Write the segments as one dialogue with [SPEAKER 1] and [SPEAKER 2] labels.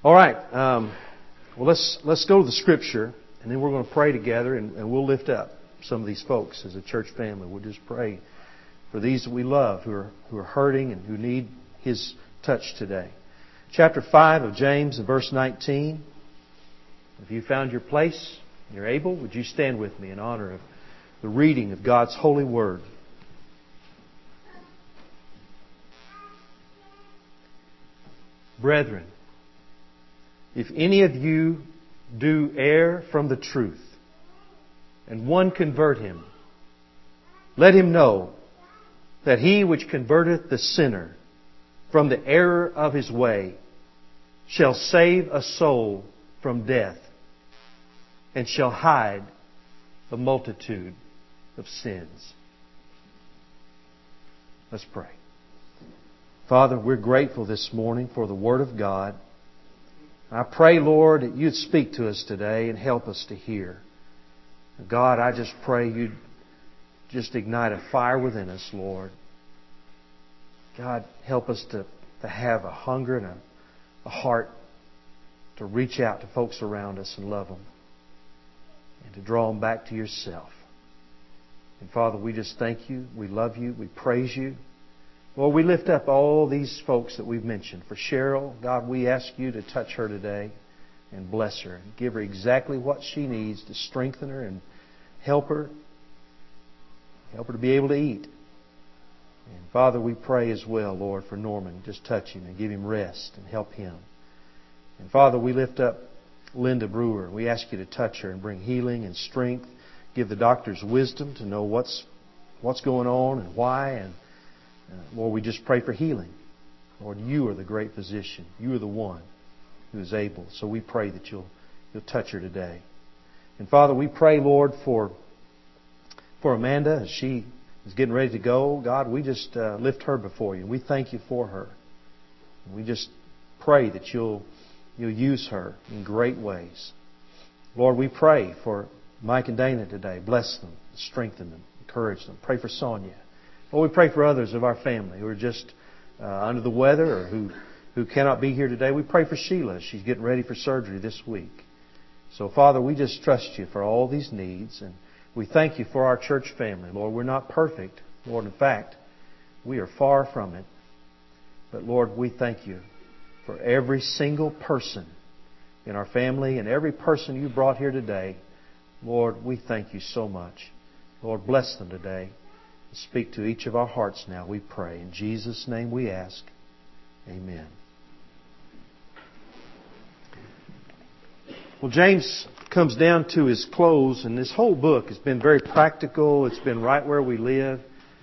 [SPEAKER 1] All right. Well, let's go to the Scripture, and then we're going to pray together, and we'll lift up some of these folks as a church family. We'll just pray for these that we love, who are hurting and who need His touch today. Chapter 5 of James, and verse 19. If you found your place and you're able, would you stand with me in honor of the reading of God's holy word? Brethren, if any of you do err from the truth, and one convert him, let him know that he which converteth the sinner from the error of his way shall save a soul from death, and shall hide a multitude of sins. Let's pray. Father, we're grateful this morning for the Word of God. I pray, Lord, that You'd speak to us today and help us to hear. God, I just pray You'd just ignite a fire within us, Lord. God, help us to have a hunger and a heart to reach out to folks around us and love them and to draw them back to Yourself. And Father, we just thank You. We love You. We praise You. Lord, we lift up all these folks that we've mentioned. For Cheryl, God, we ask You to touch her today and bless her and give her exactly what she needs to strengthen her and help her to be able to eat. And Father, we pray as well, Lord, for Norman. Just touch him and give him rest and help him. And Father, we lift up Linda Brewer. We ask You to touch her and bring healing and strength. Give the doctors wisdom to know what's going on and why. And Lord, we just pray for healing. Lord, You are the great physician. You are the one who is able. So we pray that You'll touch her today. And Father, we pray, Lord, for Amanda as she is getting ready to go. God, we just lift her before You. We thank You for her. And we just pray that You'll use her in great ways. Lord, we pray for Mike and Dana today. Bless them, strengthen them, encourage them. Pray for Sonia. Lord, we pray for others of our family who are just under the weather or who cannot be here today. We pray for Sheila. She's getting ready for surgery this week. So, Father, we just trust You for all these needs. And we thank You for our church family. Lord, we're not perfect. Lord, in fact, we are far from it. But, Lord, we thank You for every single person in our family and every person You brought here today. Lord, we thank You so much. Lord, bless them today. Speak to each of our hearts now, we pray. In Jesus' name we ask. Amen. Well, James comes down to his close, and this whole book has been very practical. It's been right where we live.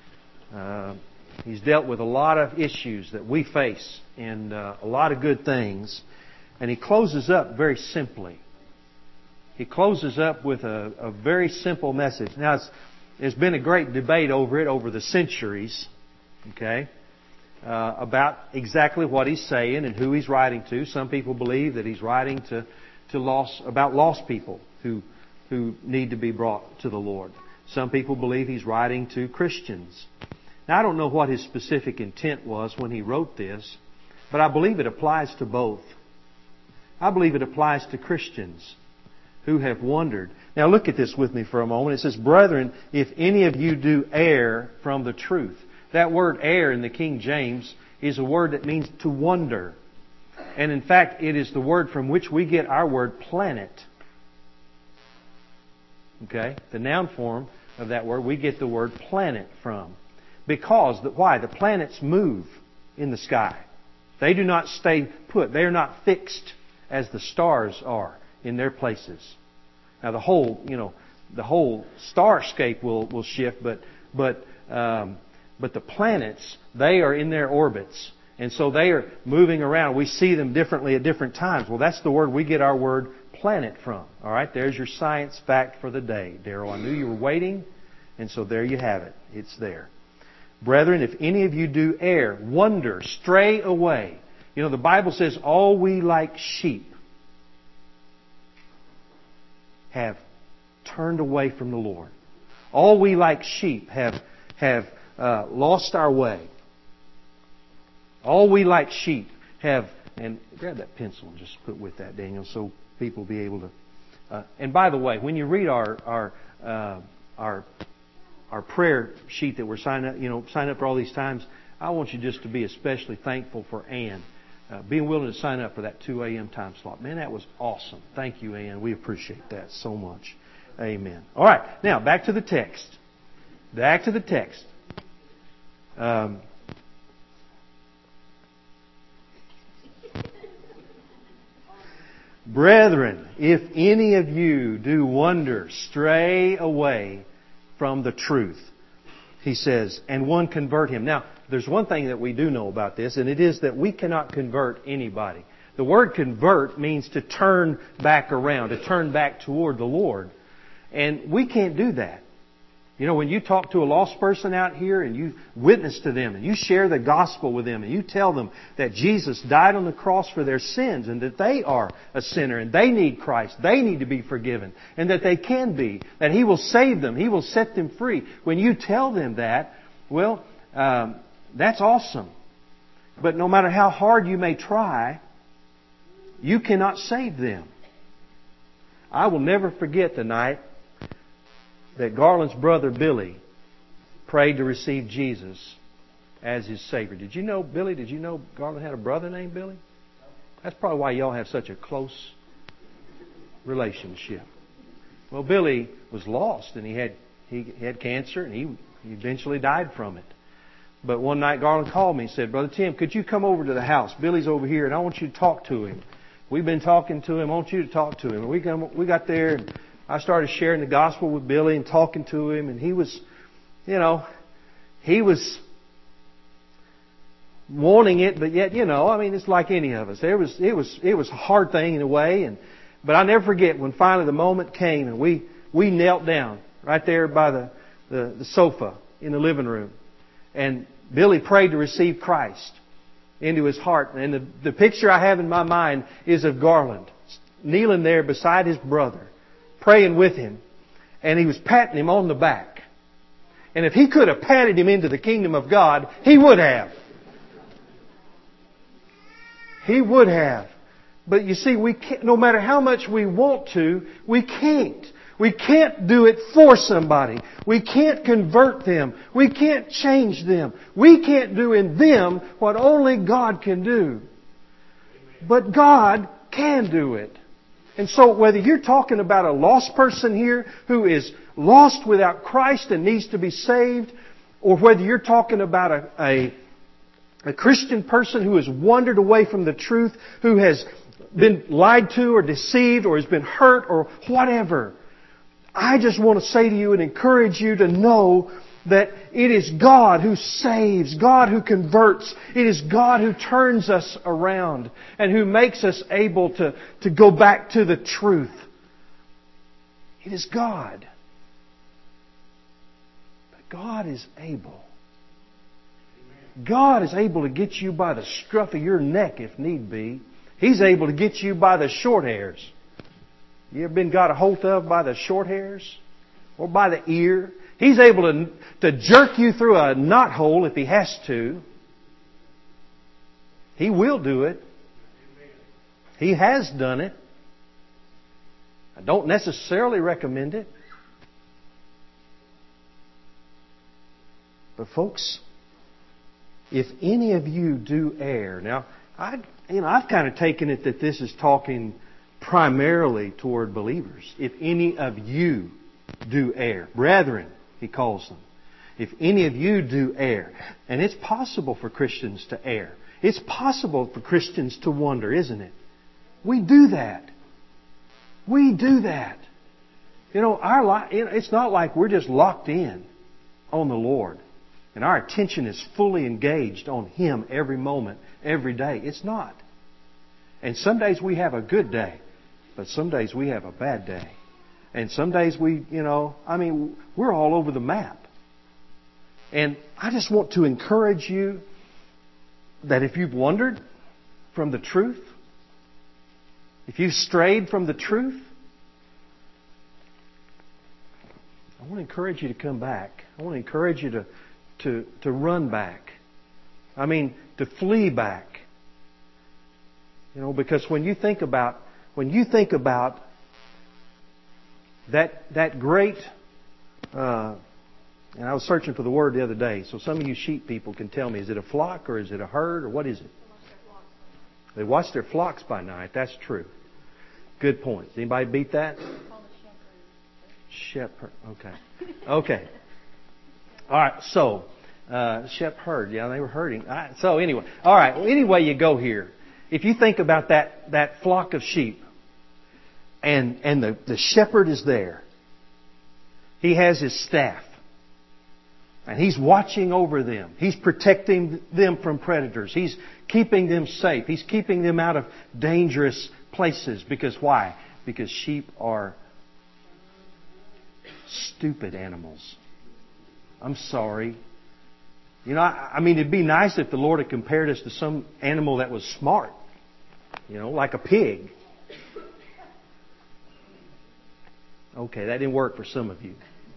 [SPEAKER 1] He's dealt with a lot of issues that we face and a lot of good things. And he closes up very simply. He closes up with a very simple message. Now, there's been a great debate over the centuries, okay, about exactly what he's saying and who he's writing to. Some people believe that he's writing about lost people who need to be brought to the Lord. Some people believe he's writing to Christians. Now, I don't know what his specific intent was when he wrote this, but I believe it applies to both. I believe it applies to Christians who have wandered. Now look at this with me for a moment. It says, Brethren, if any of you do err from the truth. That word err in the King James is a word that means to wander. And in fact, it is the word from which we get our word planet. Okay? The noun form of that word, we get the word planet from. Because, why? The planets move in the sky. They do not stay put. They are not fixed as the stars are in their places. Now the whole starscape will shift, but the planets, they are in their orbits, and so they are moving around. We see them differently at different times. Well, that's the word we get our word planet from. All right, there's your science fact for the day, Darrell. I knew you were waiting, and so there you have it. It's there. Brethren, if any of you do err, wander, stray away. You know, the Bible says, all we like sheep have turned away from the Lord. All we like sheep have lost our way. All we like sheep have And grab that pencil and just put with that, Daniel, so people will be able to. And by the way, when you read our prayer sheet that we're signing up for all these times, I want you just to be especially thankful for Ann being willing to sign up for that 2 a.m. time slot. Man, that was awesome. Thank you, Ann. We appreciate that so much. Amen. All right, now back to the text. Back to the text. Brethren, if any of you do wander, stray away from the truth, he says, and one convert him. Now, there's one thing that we do know about this, and it is that we cannot convert anybody. The word convert means to turn back around, to turn back toward the Lord. And we can't do that. You know, when you talk to a lost person out here and you witness to them and you share the gospel with them and you tell them that Jesus died on the cross for their sins and that they are a sinner and they need Christ, they need to be forgiven, and that they can be, that He will save them, He will set them free. When you tell them that, well, that's awesome. But no matter how hard you may try, you cannot save them. I will never forget the night that Garland's brother Billy prayed to receive Jesus as his Savior. Did you know Garland had a brother named Billy? That's probably why y'all have such a close relationship. Well, Billy was lost and he had cancer and he eventually died from it. But one night Garland called me and said, Brother Tim, could you come over to the house? Billy's over here and I want you to talk to him. We've been talking to him. I want you to talk to him. And we got there and I started sharing the gospel with Billy and talking to him, and he was wanting it, but yet, it's like any of us. It was a hard thing in a way, but I'll never forget when finally the moment came and we knelt down right there by the sofa in the living room, and Billy prayed to receive Christ into his heart. And the picture I have in my mind is of Garland kneeling there beside his brother, praying with him, and he was patting him on the back. And if he could have patted him into the kingdom of God, he would have. He would have. But you see, we can't, no matter how much we want to, we can't. We can't do it for somebody. We can't convert them. We can't change them. We can't do in them what only God can do. But God can do it. And so whether you're talking about a lost person here who is lost without Christ and needs to be saved, or whether you're talking about a Christian person who has wandered away from the truth, who has been lied to or deceived or has been hurt or whatever, I just want to say to you and encourage you to know that it is God who saves, God who converts. It is God who turns us around and who makes us able to go back to the truth. It is God. But God is able. God is able to get you by the scruff of your neck if need be. He's able to get you by the short hairs. You ever been got a hold of by the short hairs? Or by the ear? He's able to jerk you through a knot hole if He has to. He will do it. He has done it. I don't necessarily recommend it. But folks, if any of you do err, now I've kind of taken it that this is talking primarily toward believers. If any of you do err, brethren, He calls them. If any of you do err, and it's possible for Christians to err. It's possible for Christians to wander, isn't it? We do that. We do that. Our life, it's not like we're just locked in on the Lord and our attention is fully engaged on Him every moment, every day. It's not. And some days we have a good day, but some days we have a bad day. And some days we're all over the map. And I just want to encourage you that if you've wandered from the truth, if you've strayed from the truth, I want to encourage you to come back. I want to encourage you to run back. To flee back. Because when you think about that great, and I was searching for the word the other day, so some of you sheep people can tell me, is it a flock or is it a herd or what is it? They watch their flocks by night. That's true. Good point. Does anybody beat that? Shepherd. Okay. Okay. All right. So, shepherd. Yeah, they were herding. So anyway. All right. Well, anyway you go here. If you think about that flock of sheep and the shepherd is there. He has his staff. And he's watching over them. He's protecting them from predators. He's keeping them safe. He's keeping them out of dangerous places. Because why? Because sheep are stupid animals. I'm sorry. I mean, it'd be nice if the Lord had compared us to some animal that was smart. Like a pig. Okay, that didn't work for some of you.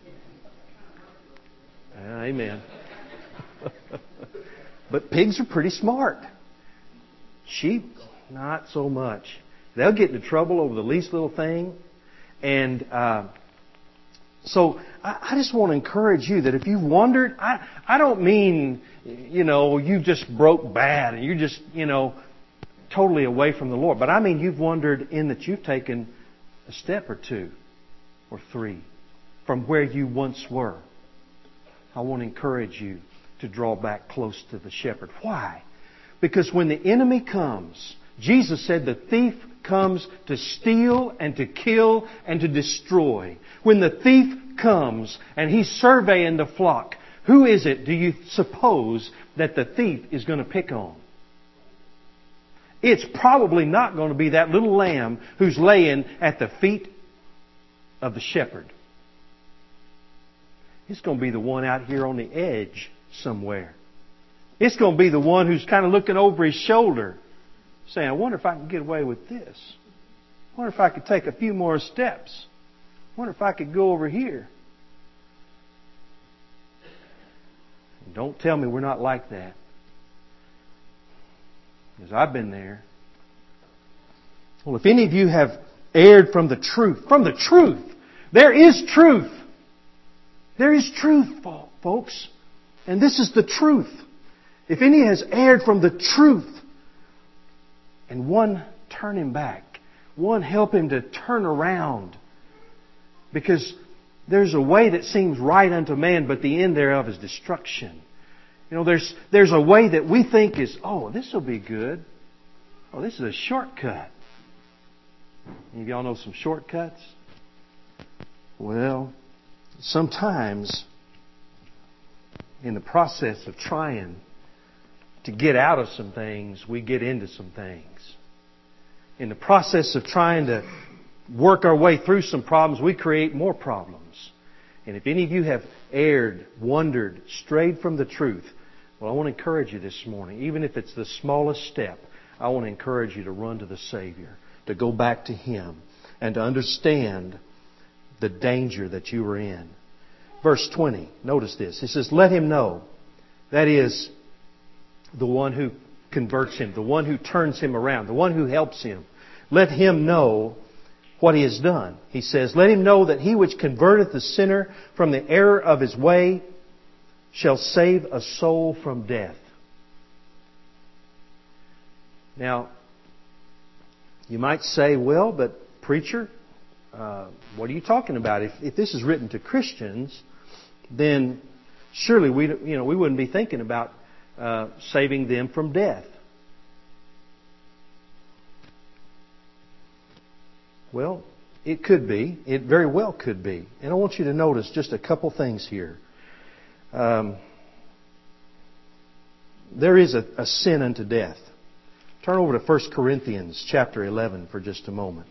[SPEAKER 1] Amen. But pigs are pretty smart. Sheep, not so much. They'll get into trouble over the least little thing. And so I just want to encourage you that if you've wondered, I don't mean, you just broke bad and you're just, totally away from the Lord. But I mean you've wondered in that you've taken a step or two or three from where you once were. I want to encourage you to draw back close to the shepherd. Why? Because when the enemy comes, Jesus said the thief comes to steal and to kill and to destroy. When the thief comes and he's surveying the flock, who is it, do you suppose, that the thief is going to pick on? It's probably not going to be that little lamb who's laying at the feet of the shepherd. It's going to be the one out here on the edge somewhere. It's going to be the one who's kind of looking over his shoulder, saying, I wonder if I can get away with this. I wonder if I could take a few more steps. I wonder if I could go over here. Don't tell me we're not like that. Because I've been there. Well, if any of you have erred from the truth, there is truth. There is truth, folks. And this is the truth. If any has erred from the truth, and one turn him back, one help him to turn around. Because there's a way that seems right unto man, but the end thereof is destruction. There's a way that we think is, this will be good. Oh, this is a shortcut. Any of y'all know some shortcuts? Well, sometimes in the process of trying to get out of some things, we get into some things. In the process of trying to work our way through some problems, we create more problems. And if any of you have erred, wandered, strayed from the truth, well, I want to encourage you this morning, even if it's the smallest step, I want to encourage you to run to the Savior, to go back to Him, and to understand the danger that you were in. Verse 20, notice this. It says, let him know. That is, the one who converts him, the one who turns him around, the one who helps him. Let him know what he has done. He says, let him know that he which converteth the sinner from the error of his way shall save a soul from death. Now, you might say, well, but preacher, what are you talking about? If this is written to Christians, then surely we wouldn't be thinking about saving them from death. Well, it could be. It very well could be. And I want you to notice just a couple things here. There is a sin unto death. Turn over to 1 Corinthians chapter 11 for just a moment.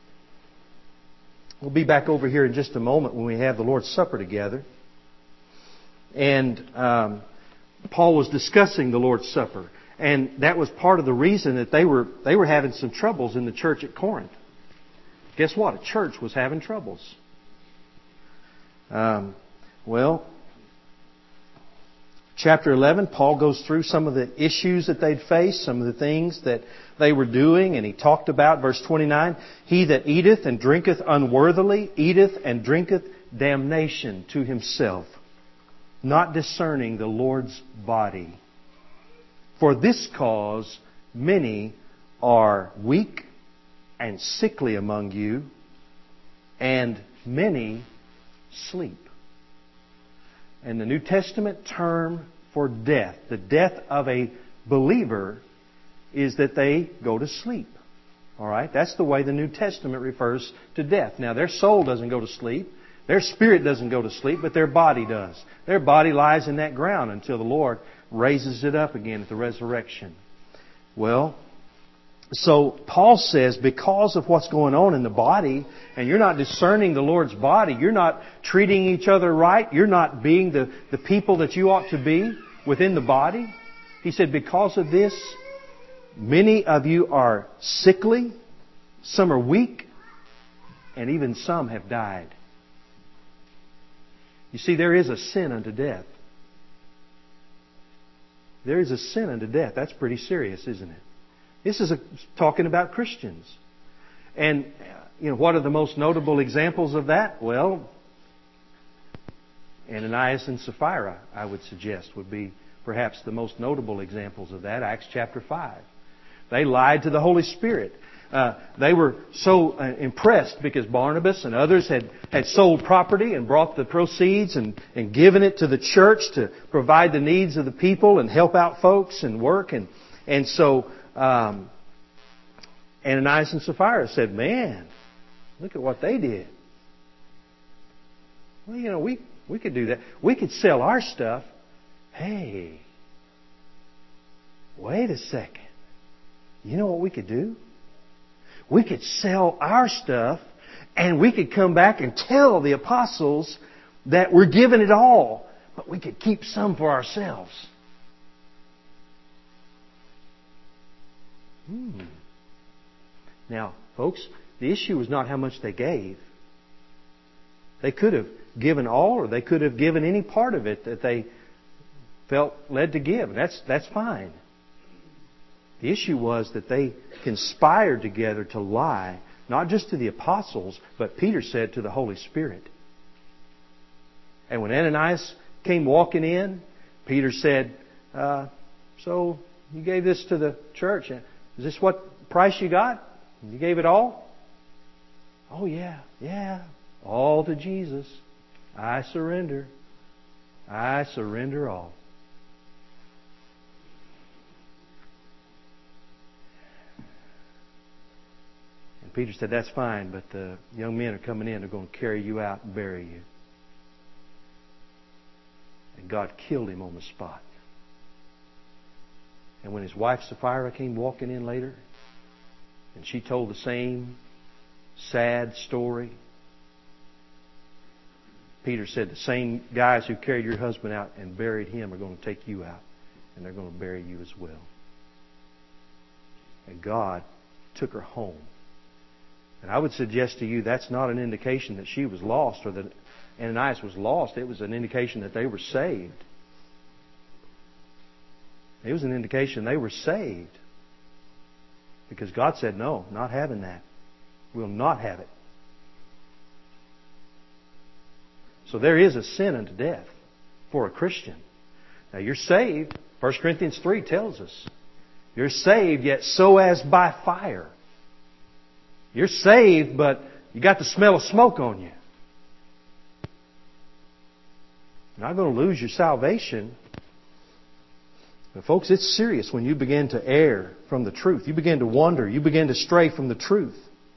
[SPEAKER 1] We'll be back over here in just a moment when we have the Lord's Supper together. And Paul was discussing the Lord's Supper. And that was part of the reason that they were having some troubles in the church at Corinth. Guess what? A church was having troubles. chapter 11, Paul goes through some of the issues that they'd faced, some of the things that they were doing, and he talked about, verse 29, he that eateth and drinketh unworthily, eateth and drinketh damnation to himself, not discerning the Lord's body. For this cause many are weak and sickly among you, and many sleep. And the New Testament term for death, the death of a believer, is that they go to sleep. All right? That's the way the New Testament refers to death. Now, their soul doesn't go to sleep. Their spirit doesn't go to sleep, but their body does. Their body lies in that ground until the Lord raises it up again at the resurrection. Well, so Paul says because of what's going on in the body, and you're not discerning the Lord's body, you're not treating each other right, you're not being the people that you ought to be within the body. He said because of this, many of you are sickly, some are weak, and even some have died. You see, there is a sin unto death. There is a sin unto death. That's pretty serious, isn't it? This is talking about Christians. And, what are the most notable examples of that? Well, Ananias and Sapphira, I would suggest, would be perhaps the most notable examples of that. Acts chapter 5. They lied to the Holy Spirit. They were so impressed because Barnabas and others had sold property and brought the proceeds and given it to the church to provide the needs of the people and help out folks and work. And so Ananias and Sapphira said, man, look at what they did. Well, we could do that. We could sell our stuff. Hey, wait a second. You know what we could do? We could sell our stuff and we could come back and tell the apostles that we're giving it all, but we could keep some for ourselves. Now, folks, the issue was not how much they gave. They could have given all, or they could have given any part of it that they felt led to give. That's fine. The issue was that they conspired together to lie, not just to the apostles, but Peter said to the Holy Spirit. And when Ananias came walking in, Peter said, so you gave this to the church. Is this what price you got? You gave it all? Oh, yeah. All to Jesus. I surrender. I surrender all. And Peter said, that's fine, but the young men are coming in. They're going to carry you out and bury you. And God killed him on the spot. And when his wife Sapphira came walking in later, and she told the same sad story, Peter said, the same guys who carried your husband out and buried him are going to take you out, and they're going to bury you as well. And God took her home. And I would suggest to you that's not an indication that she was lost or that Ananias was lost. It was an indication that they were saved. It was an indication they were saved. Because God said, no, not having that. We'll not have it. So there is a sin unto death for a Christian. Now you're saved. 1 Corinthians 3 tells us. You're saved, yet so as by fire. You're saved, but you got the smell of smoke on you. You're not going to lose your salvation. But folks, it's serious when you begin to err from the truth. You begin to wander. You begin to stray from the truth.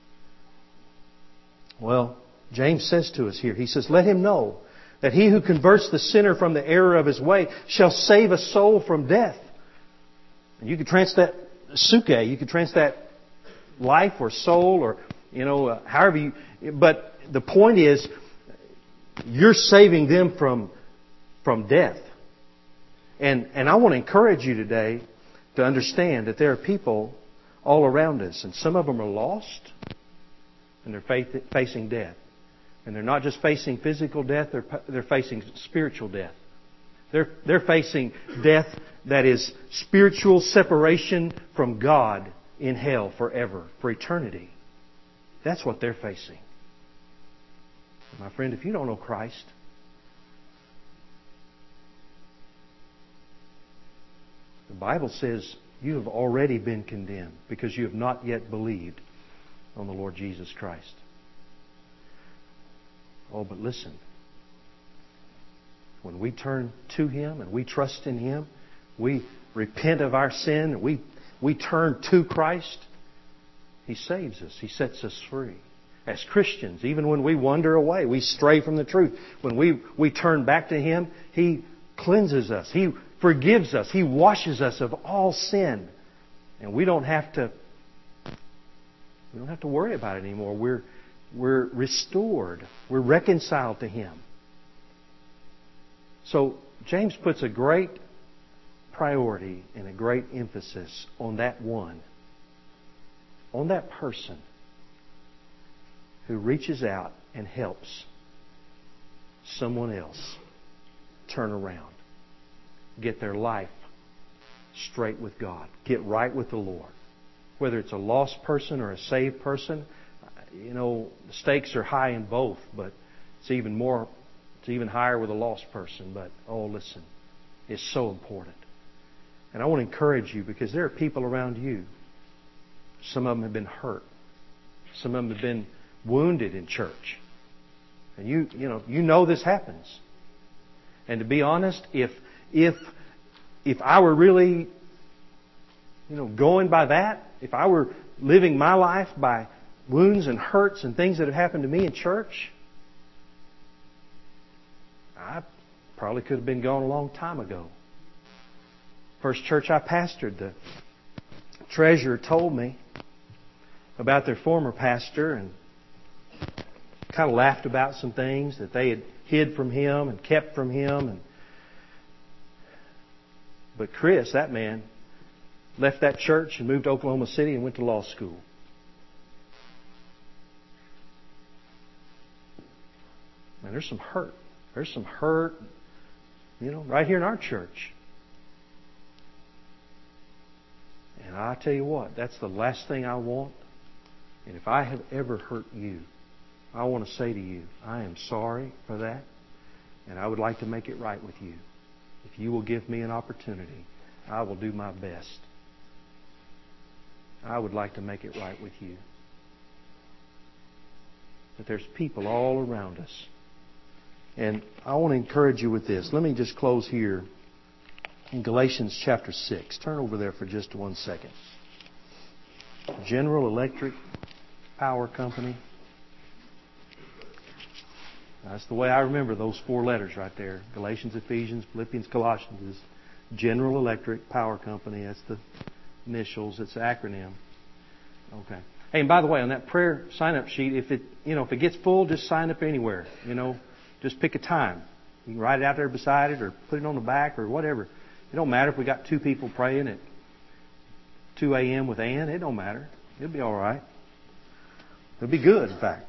[SPEAKER 1] Well, James says to us here, he says, let him know that he who converts the sinner from the error of his way shall save a soul from death. And you could translate that suke. You could translate that life or soul or, however you... But the point is, you're saving them from death. And I want to encourage you today to understand that there are people all around us, and some of them are lost, and they're facing death. And they're not just facing physical death, they're facing spiritual death. They're facing death that is spiritual separation from God in hell forever, for eternity. That's what they're facing. My friend, if you don't know Christ, the Bible says you have already been condemned because you have not yet believed on the Lord Jesus Christ. Oh, but listen. When we turn to Him and we trust in Him, we repent of our sin, and we turn to Christ, He saves us. He sets us free. As Christians, even when we wander away, we stray from the truth. When we turn back to Him, He cleanses us. He forgives us. He washes us of all sin. And we don't have to worry about it anymore. We're restored. We're reconciled to Him. So James puts a great priority and a great emphasis on that one. On that person who reaches out and helps someone else turn around, get their life straight with God, get right with the Lord. Whether it's a lost person or a saved person, the stakes are high in both, but it's even higher with a lost person. But, listen, it's so important. And I want to encourage you, because there are people around you. Some of them have been hurt. Some of them have been wounded in church. And you know this happens. And to be honest, if I were really going by that, if I were living my life by wounds and hurts and things that have happened to me in church, I probably could have been gone a long time ago. First church I pastored, the treasurer told me about their former pastor and kind of laughed about some things that they had hid from him and kept from him. But Chris, that man, left that church and moved to Oklahoma City and went to law school. Man, there's some hurt. There's some hurt, right here in our church. And I tell you what, that's the last thing I want. And if I have ever hurt you, I want to say to you, I am sorry for that. And I would like to make it right with you. If you will give me an opportunity, I will do my best. I would like to make it right with you. But there's people all around us. And I want to encourage you with this. Let me just close here in Galatians chapter 6. Turn over there for just 1 second. General Electric Power Company. That's the way I remember those 4 letters right there. Galatians, Ephesians, Philippians, Colossians is General Electric Power Company. That's the initials. It's the acronym. Okay. Hey, and by the way, on that prayer sign-up sheet, if it gets full, just sign up anywhere. Just pick a time. You can write it out there beside it or put it on the back or whatever. It don't matter if we got 2 people praying at 2 a.m. with Ann. It don't matter. It'll be all right. It'll be good, in fact.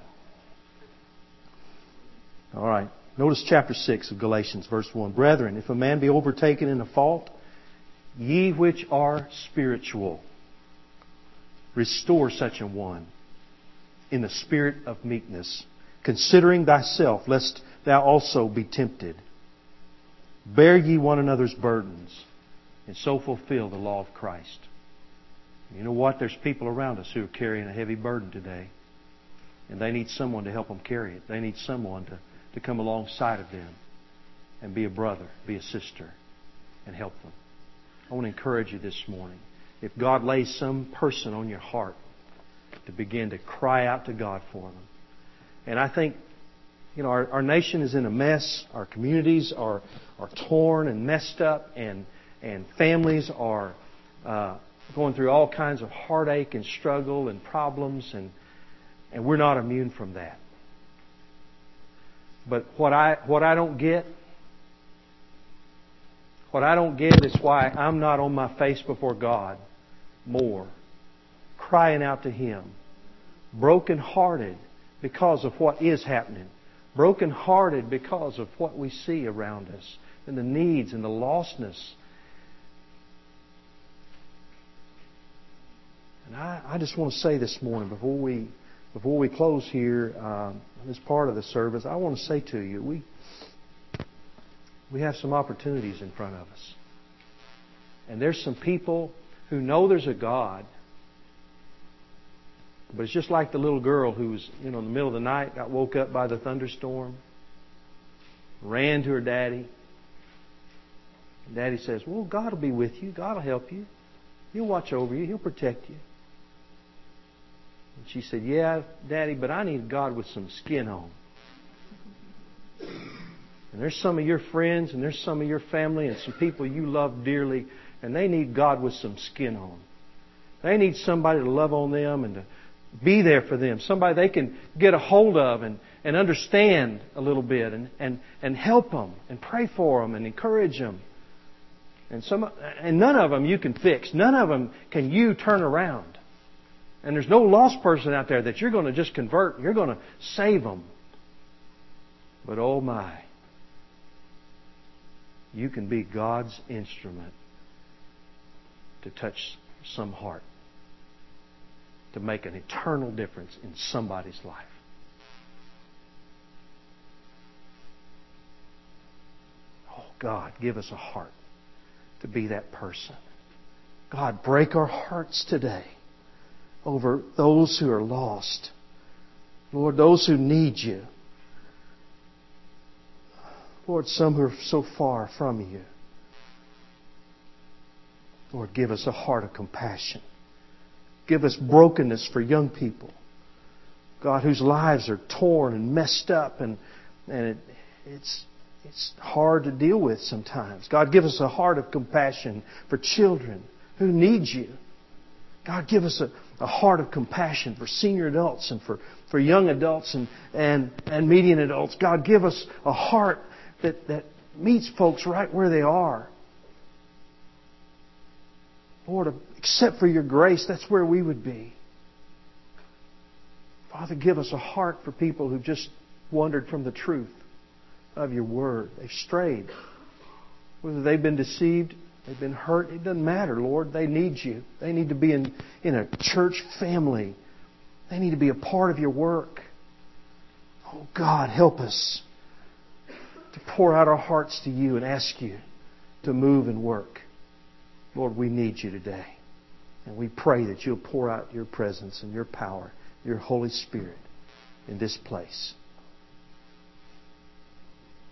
[SPEAKER 1] All right. Notice chapter 6 of Galatians, verse 1. Brethren, if a man be overtaken in a fault, ye which are spiritual, restore such a one in the spirit of meekness, considering thyself, lest thou also be tempted. Bear ye one another's burdens, and so fulfill the law of Christ. You know what? There's people around us who are carrying a heavy burden today. And they need someone to help them carry it. They need someone to come alongside of them and be a brother, be a sister, and help them. I want to encourage you this morning. If God lays some person on your heart, to begin to cry out to God for them. And I think, our nation is in a mess. Our communities are torn and messed up, and families are going through all kinds of heartache and struggle and problems, and we're not immune from that. But what I don't get is why I'm not on my face before God more, crying out to Him, broken-hearted because of what is happening, broken-hearted because of what we see around us, and the needs and the lostness. And I just want to say this morning, before we close here, this part of the service, I want to say to you, we have some opportunities in front of us. And there's some people who know there's a God, but it's just like the little girl who was, in the middle of the night, got woke up by the thunderstorm, ran to her daddy. And Daddy says, well, God will be with you. God will help you. He'll watch over you. He'll protect you. And she said, yeah, Daddy, but I need God with some skin on. And there's some of your friends and there's some of your family and some people you love dearly, and they need God with some skin on. They need somebody to love on them and to be there for them. Somebody they can get a hold of and understand a little bit and help them and pray for them and encourage them. And none of them you can fix. None of them can you turn around. And there's no lost person out there that you're going to just convert. You're going to save them. But oh my, you can be God's instrument to touch some heart, to make an eternal difference in somebody's life. Oh God, give us a heart to be that person. God, break our hearts today over those who are lost. Lord, those who need you. Lord, some who are so far from you. Lord, give us a heart of compassion. Give us brokenness for young people. God, whose lives are torn and messed up and it's hard to deal with sometimes. God, give us a heart of compassion for children who need you. God, give us a heart of compassion for senior adults and for young adults and median adults. God, give us a heart that meets folks right where they are. Lord, except for your grace, that's where we would be. Father, give us a heart for people who've just wandered from the truth of your Word. They've strayed. Whether they've been deceived, they've been hurt, it doesn't matter, Lord. They need you. They need to be in a church family. They need to be a part of your work. Oh God, help us to pour out our hearts to you and ask you to move and work. Lord, we need you today. And we pray that you'll pour out your presence and your power, your Holy Spirit in this place.